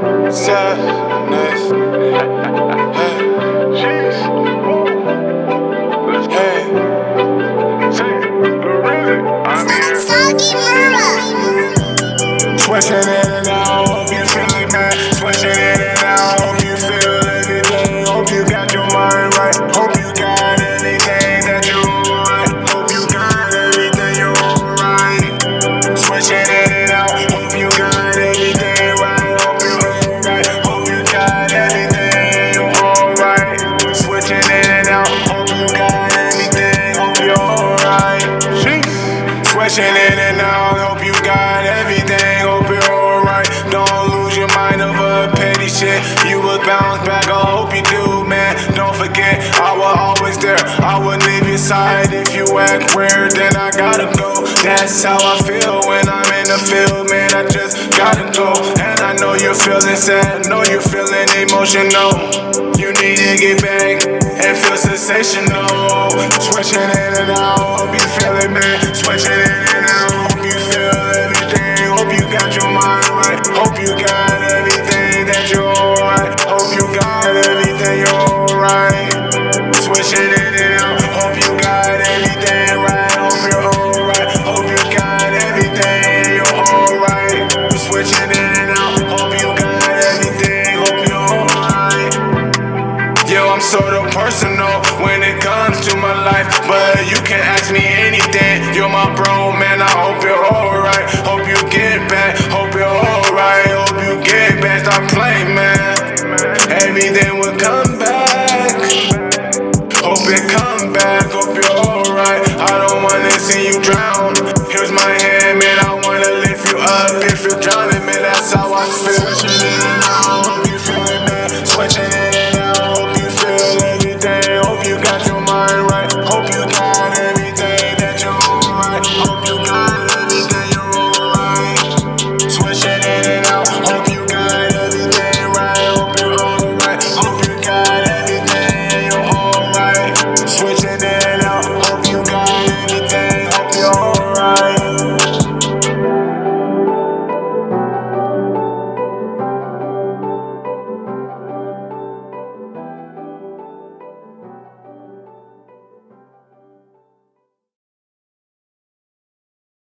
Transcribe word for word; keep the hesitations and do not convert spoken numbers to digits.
Sadness. Hey. Jeez. Let's go. Hey. Say it. Lorenzo. I'm here. Switching in and out, hope you feeling bad. Switching in and out, hope you feel everything. Hope you got your mind right. Hope you got everything that you want. Hope you got everything you right. Switching in and out, hope you got everything right. Hope you alright. Hope you got everything you alright. Switching in and out, hope you got everything. Hope you alright. Switching in and out, hope you got everything. Hope you're alright. Don't lose your mind over petty shit. You will bounce back, I hope you do, man. Don't forget, I was always there. I would leave your side if you act weird, then I gotta go. That's how I feel when I'm in the field, man. I just gotta go. And I know you're feeling sad, know you're feeling emotional. You need to get back and feel sensational. Switching in and out, hope you feel it, man. Switching in and out, hope you feel everything. Hope you got your mind right. Hope you got everything that you're alright. Hope you got everything you're alright. Switching in and out, hope you got everything right. Hope you're alright. Hope you got everything you're alright. Switching in and out, hope you got everything. Hope you're alright. Yo, I'm sort of personal when it comes to my life, but you can ask me anything. You're my bro, man. I hope you're alright. Hope you get back. Hope you're alright. Hope you get back. Stop playing, man. Everything will come back. Hope it come back. Hope you're alright. I don't wanna see you drown. Here's my hand, man. I wanna lift you up. If you're drowning, man, that's how I feel.